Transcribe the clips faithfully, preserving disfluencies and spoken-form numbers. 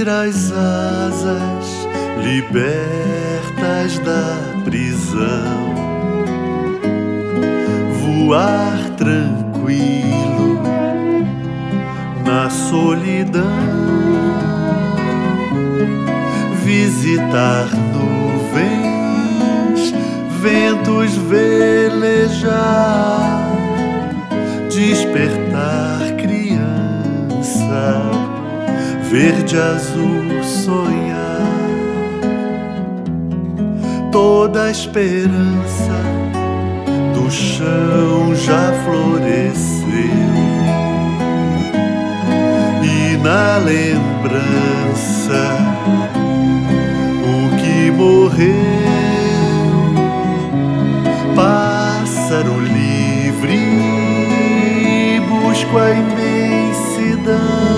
abrir as asas, libertas da prisão, voar tranquilo na solidão, visitar nuvens, ventos velejar, despertar criança, verde azul sonhar, toda a esperança do chão já floresceu, e na lembrança o que morreu, pássaro livre, busco a imensidão,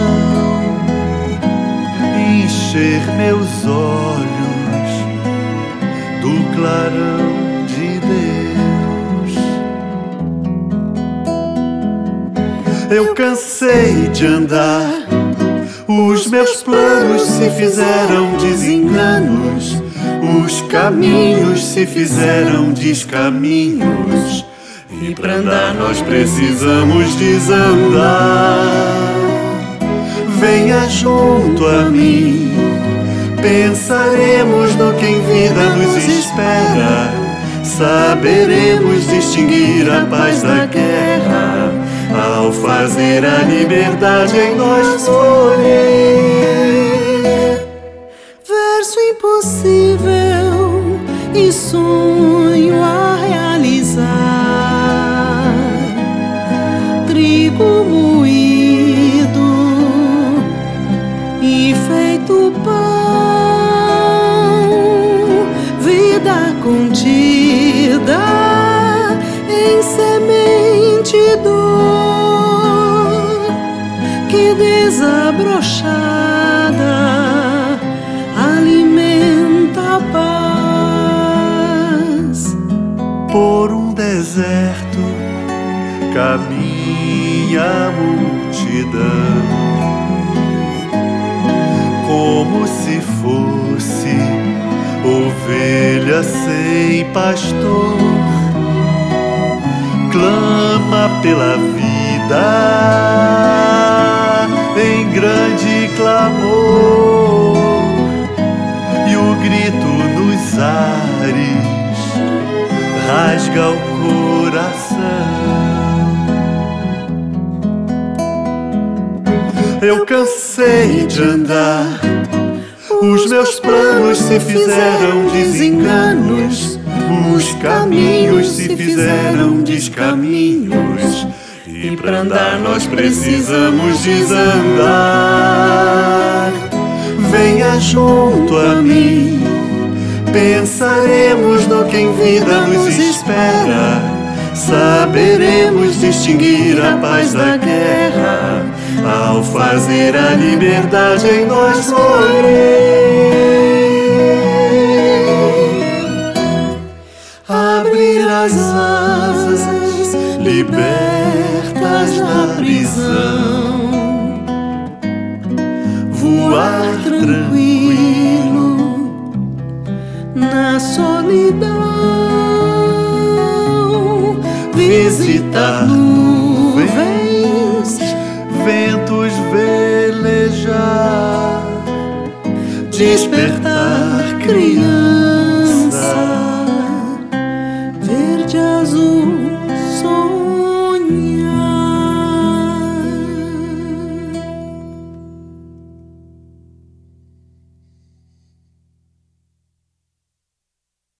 encher meus olhos do clarão de Deus. Eu cansei de andar, os meus planos se fizeram desenganos, os caminhos se fizeram descaminhos, e pra andar nós precisamos desandar. Venha junto a mim, pensaremos no que em vida nos espera, saberemos distinguir a paz da guerra, ao fazer a liberdade em nós florir. Verso impossível e sonho a realizar, trigo moído e feito pão, vida contida em semente dor, que desabrochada alimenta a paz. Por um deserto caminha a multidão, como se fosse ovelha sem pastor, clama pela vida em grande clamor, e o grito nos ares rasga o coração. Eu cansei de andar, os meus planos se fizeram desenganos, os caminhos se fizeram descaminhos, e pra andar nós precisamos desandar. Venha junto a mim, pensaremos no que em vida nos espera, saberemos distinguir a paz da guerra, ao fazer a liberdade em nós florir. Abrir as asas, libertas da prisão, voar tranquilo na solidão, visitar nuvens, ventos velejar, despertar criança,